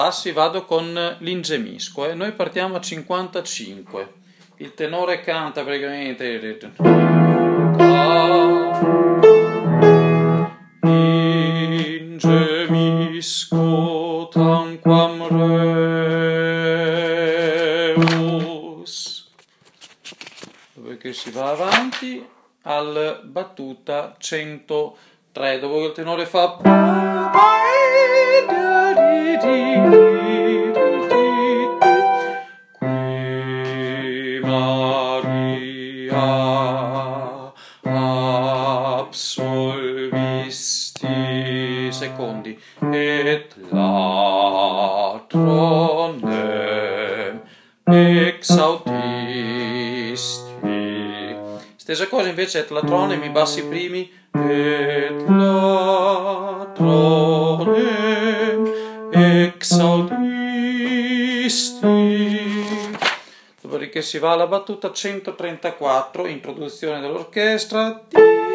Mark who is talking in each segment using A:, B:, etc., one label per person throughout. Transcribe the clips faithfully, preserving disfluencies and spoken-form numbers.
A: Bassi vado con l'ingemisco, eh. Noi partiamo a cinquantacinque. Il tenore canta praticamente ingemisco tanquam reus, dopodiché si va avanti al battuta centotré, dopo che il tenore fa qui Maria absolvisti secondi et latronem exautisti. Stessa cosa invece et latronem, i bassi primi, et latronem exautisti. Dopodiché si va alla battuta centotrentaquattro, introduzione dell'orchestra.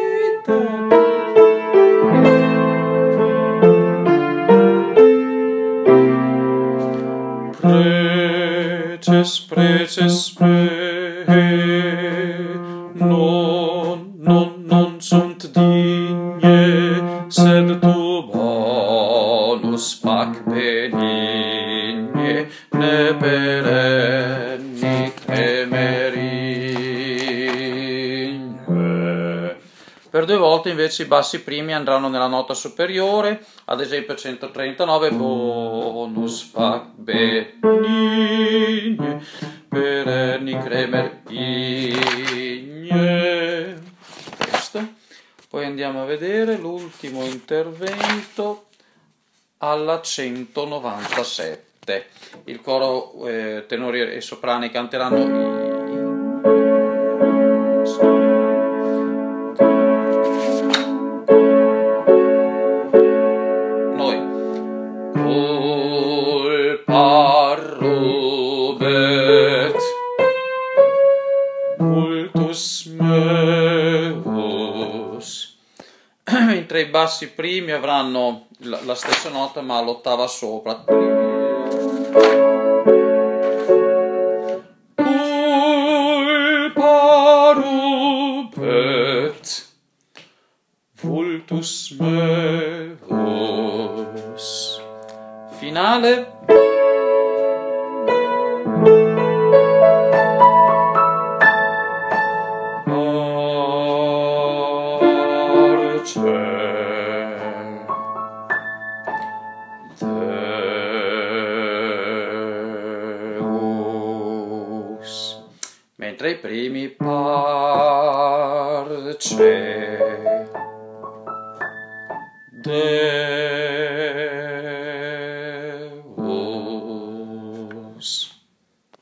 A: Preces, preces, pre, non, non, non sunt digne, sed tu bonus fac benigne, ne perenni tremerigne. Per due volte invece i bassi primi andranno nella nota superiore, ad esempio centotrentanove, bonus fac benigne, perenni tremerigne. Questo. Poi andiamo a vedere l'ultimo intervento alla centonovantasette. Il coro, eh, tenori e soprani canteranno i... Noi. Culpa rubet cultus meus. Mentre i bassi primi avranno la, la stessa nota ma l'ottava sopra. Culpa rubet vultus meus. Finale. Deus. Mentre i primi parce. Deus. Mentre